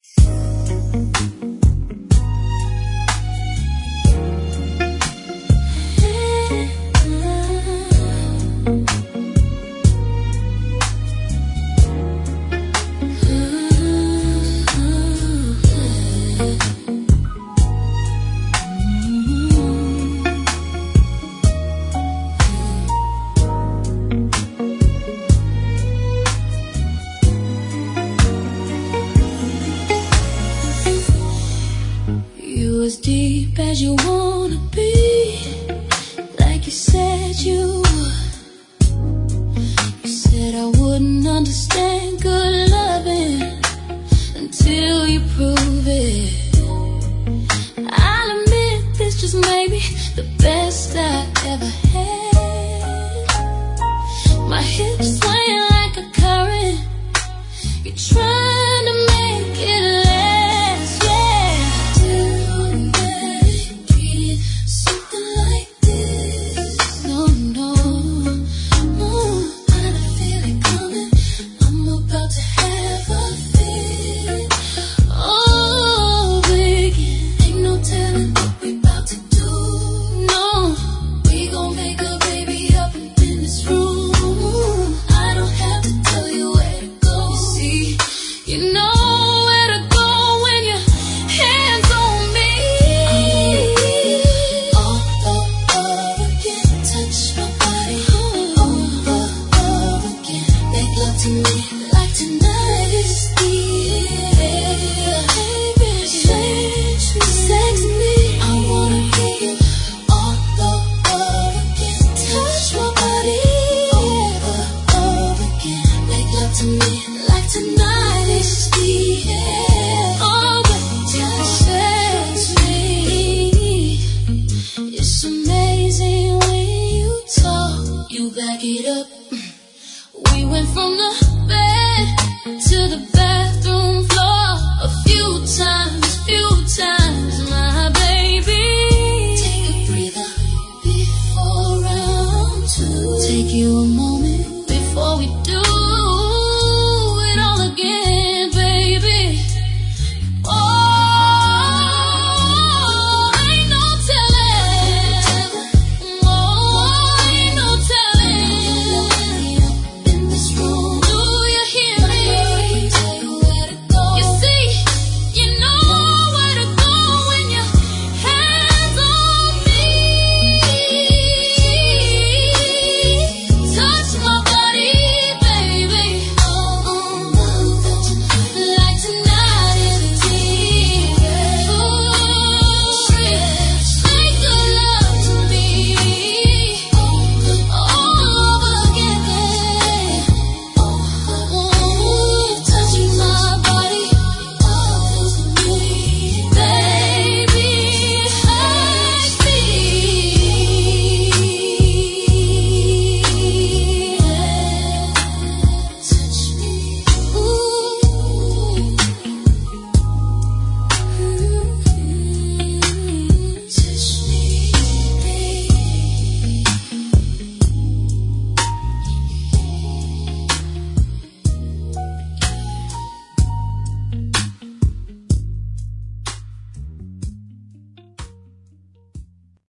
As deep as you wanna be, like you said you would. You said I wouldn't understand good loving until you prove it. I'll admit this just may be the best I ever had. My hips swaying like a current. You're trying